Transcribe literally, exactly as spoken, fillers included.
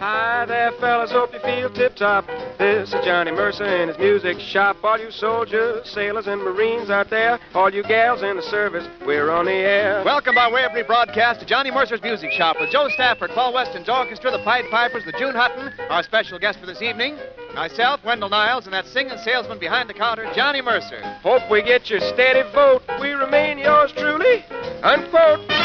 Hi there, fellas, hope you feel tip-top. This is Johnny Mercer in his music shop. All you soldiers, sailors, and Marines out there, all you gals in the service, we're on the air. Welcome by way of rebroadcast to Johnny Mercer's music shop with Joe Stafford, Paul Weston's orchestra, the Pied Pipers, the June Hutton, our special guest for this evening, myself, Wendell Niles, and that singing salesman behind the counter, Johnny Mercer. Hope we get your steady vote. We remain yours truly, unquote.